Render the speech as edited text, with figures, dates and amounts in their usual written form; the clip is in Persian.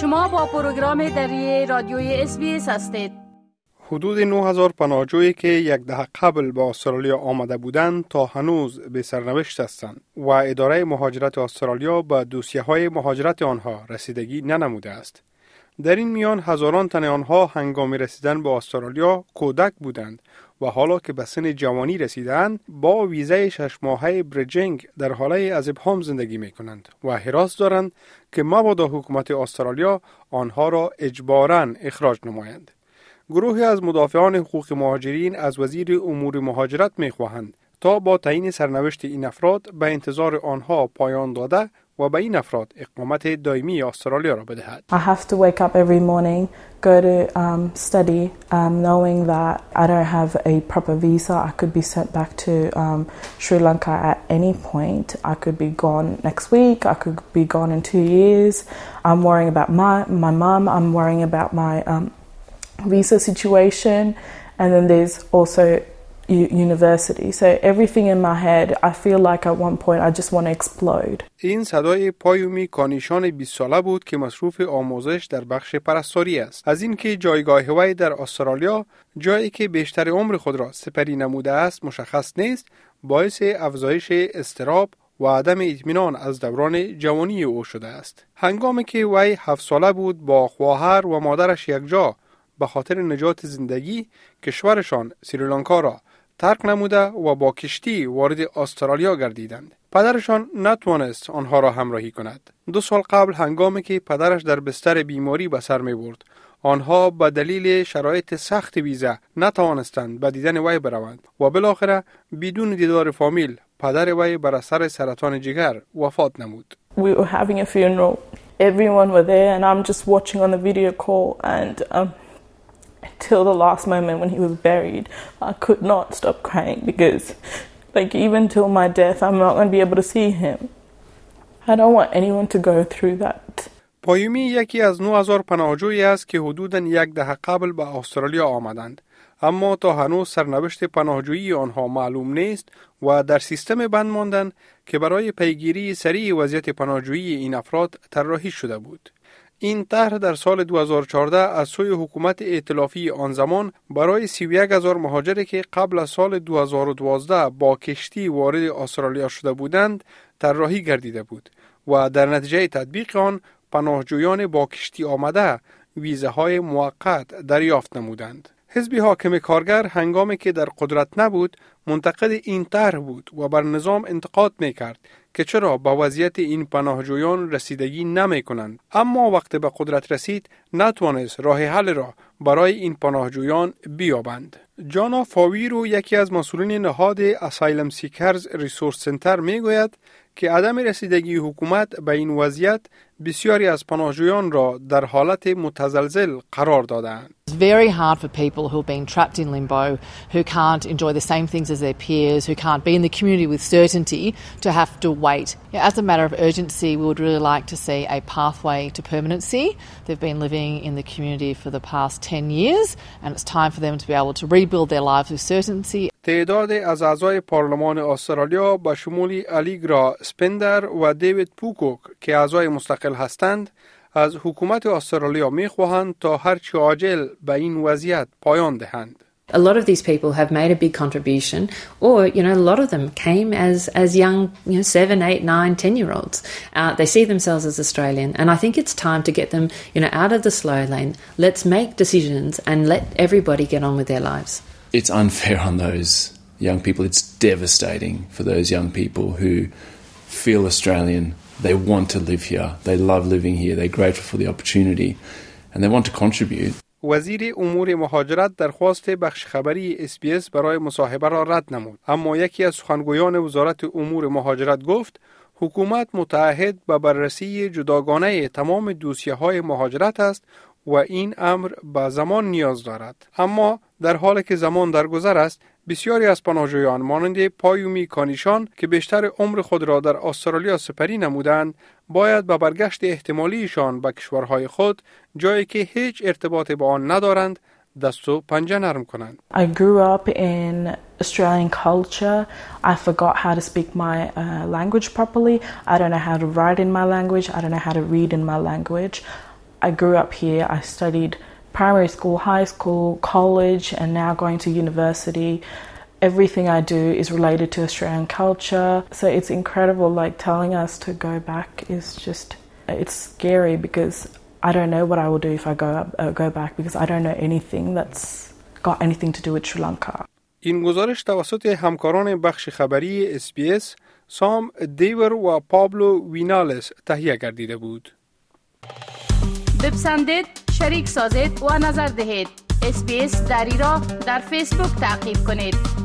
شما با پروگرام دری رادیوی SBS هستید. حدود 9000 پناهجویی که یک دهه قبل به استرالیا آمده بودند تا هنوز به سرنوشت هستند و اداره مهاجرت استرالیا به دوسیه‌های مهاجرت آنها رسیدگی ننموده است. در این میان هزاران تن آنها هنگام رسیدن به استرالیا کودک بودند و حالا که به سن جوانی رسیدند با ویزای 6 ماهه بریجینگ در حاله از ابهام زندگی می کنند و حراس دارند که مبادا حکومت استرالیا آنها را اجباراً اخراج نمایند. گروهی از مدافعان حقوق مهاجرین از وزیر امور مهاجرت می خواهند تا با تعیین سرنوشت این افراد به انتظار آنها پایان داده و به این افراد اقامت دائمی استرالیا را بدهد. I have to wake up every morning, go to study, knowing that I don't have a proper visa. I could be sent back to Sri Lanka at any point. I could be gone next week. I could be gone in 2 years. I'm worrying about my mum. I'm worrying about my visa situation, and then there's also university. So everything in my head, I feel like at one point I just want to explode. این صدای پایومی کانیشان 20 ساله بود که مصروف آموزش در بخش پرستاری است. از اینکه جایگاه وی در استرالیا، جایی که بیشتر عمر خود را سپری نموده است، مشخص نیست، باعث افزایش اضطراب و عدم اطمینان از دوران جوانی او شده است. هنگامی که وی 7 ساله بود با خواهر و مادرش یکجا به خاطر نجات زندگی کشورشان سریلانکا را ترک نموده و با کشتی وارد استرالیا گردیدند. پدرشان نتوانست آنها را همراهی کند. 2 سال قبل هنگامی که پدرش در بستر بیماری به سر می برد، آنها به دلیل شرایط سخت ویزا نتوانستند به دیدن وی بروند و بالاخره بدون دیدار فامیل پدر وی بر اثر سرطان جگر وفات نمود. We were having a funeral. Everyone were there and I'm just watching on the video call and till the last moment when he was buried, I could not stop crying because even till my death, I'm not going to be able to see him. I don't want anyone to go through that. پایومی یکی از 9000 پناهجویی است که حدوداً 1 دهه قبل به استرالیا آمدند، اما تا هنوز سرنوشت پناهجویی آنها معلوم نیست و در سیستم بند ماندند که برای پیگیری سریع وضعیت پناهجویی این افراد طراحی شده بود. این طرح در سال 2014 از سوی حکومت ائتلافی آن زمان برای 31000 مهاجری که قبل از سال 2012 با کشتی وارد استرالیا شده بودند طراحی گردیده بود و در نتیجه تطبیق آن پناهجویان با کشتی آمده ویزاهای موقت دریافت نمودند. حزب حاکم کارگر هنگامی که در قدرت نبود منتقد این طرح بود و بر نظام انتقاد می‌کرد که چرا به وضعیت این پناهجویان رسیدگی نمی کنند، اما وقتی به قدرت رسید نتوانست راه حل را برای این پناهجویان بیابند. جانا فاویرو یکی از مسئولین نهاد اسایلم سیکرز ریسورس سنتر می گوید که عدم رسیدگی حکومت به این وضعیت بسیاری از پناهجویان را در حالت متزلزل قرار دادند. It's very hard for people who have been trapped in limbo, who can't enjoy the same things as their peers, who can't be in the community with certainty, to have to wait. As a matter of urgency, we would really like to see a pathway to permanency. They've been living in the community for the past 10 years, and it's time for them to be able to rebuild their lives with certainty. تعداد از اعضای پارلمان استرالیا به شمول الیگرا سپندر و دیوید پوکوک که اعضای مستقل هستند از حکومت استرالیا می‌خواهند تا هرچه عاجل به این وضعیت پایان دهند. A lot of these people have made a big contribution, or, a lot of them came as young, 7, 8, 9, 10-year-olds. They see themselves as Australian, and I think it's time to get them, out of the slow lane. Let's make decisions and let everybody get on with their lives. It's unfair on those young people. It's devastating for those young people who feel Australian. They want to live here. They love living here. They're grateful for the opportunity, and they want to contribute. وزیر امور مهاجرت درخواست بخش خبری SBS برای مصاحبه را رد نمود، اما یکی از سخنگویان وزارت امور مهاجرت گفت حکومت متعهد به بررسی جداگانه تمام دوسیه‌های مهاجرت است و این امر به زمان نیاز دارد. اما در حالی که زمان درگذر است، بسیاری از پناهجویان مانند پایومی کانیشان که بیشتر عمر خود را در استرالیا سپری نمودند، باید به برگشت احتمالیشان به کشورهای خود، جایی که هیچ ارتباط با آن ندارند، دست و پنجه نرم کنند. I grew up in Australian culture. I forgot how to speak my language properly. I don't know how to write in my language. I don't know how to read in my language. I grew up here. I studied primary school, high school, college, and now going to university. Everything I do is related to Australian culture. So it's incredible, like telling us to go back is just, it's scary because I don't know what I will do if I go back because I don't know anything that's got anything to do with Sri Lanka. این گزارش توسط همکاران بخش خبری SBS سام دیور و پابلو وینالس تهیه گردیده بود. بپسندید، شریک سازید و نظر دهید. SBS دری را در فیسبوک تعقیب کنید.